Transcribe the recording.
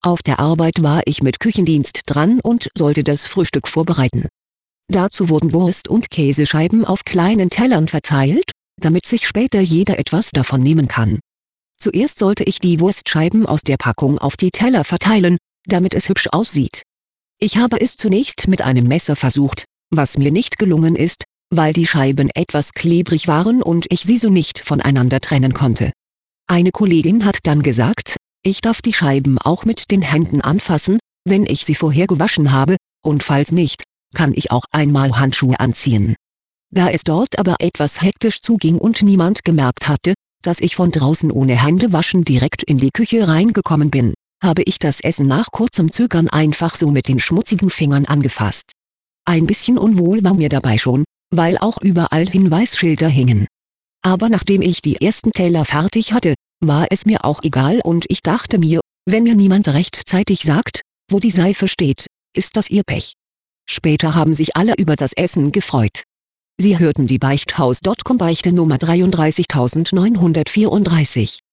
Auf der Arbeit war ich mit Küchendienst dran und sollte das Frühstück vorbereiten. Dazu wurden Wurst- und Käsescheiben auf kleinen Tellern verteilt, damit sich später jeder etwas davon nehmen kann. Zuerst sollte ich die Wurstscheiben aus der Packung auf die Teller verteilen, damit es hübsch aussieht. Ich habe es zunächst mit einem Messer versucht, was mir nicht gelungen ist, weil die Scheiben etwas klebrig waren und ich sie so nicht voneinander trennen konnte. Eine Kollegin hat dann gesagt, ich darf die Scheiben auch mit den Händen anfassen, wenn ich sie vorher gewaschen habe, und falls nicht, kann ich auch einmal Handschuhe anziehen. Da es dort aber etwas hektisch zuging und niemand gemerkt hatte, dass ich von draußen ohne Händewaschen direkt in die Küche reingekommen bin, habe ich das Essen nach kurzem Zögern einfach so mit den schmutzigen Fingern angefasst. Ein bisschen unwohl war mir dabei schon, weil auch überall Hinweisschilder hingen. Aber nachdem ich die ersten Teller fertig hatte, war es mir auch egal und ich dachte mir, wenn mir niemand rechtzeitig sagt, wo die Seife steht, ist das ihr Pech. Später haben sich alle über das Essen gefreut. Sie hörten die Beichthaus.com Beichte Nummer 33934.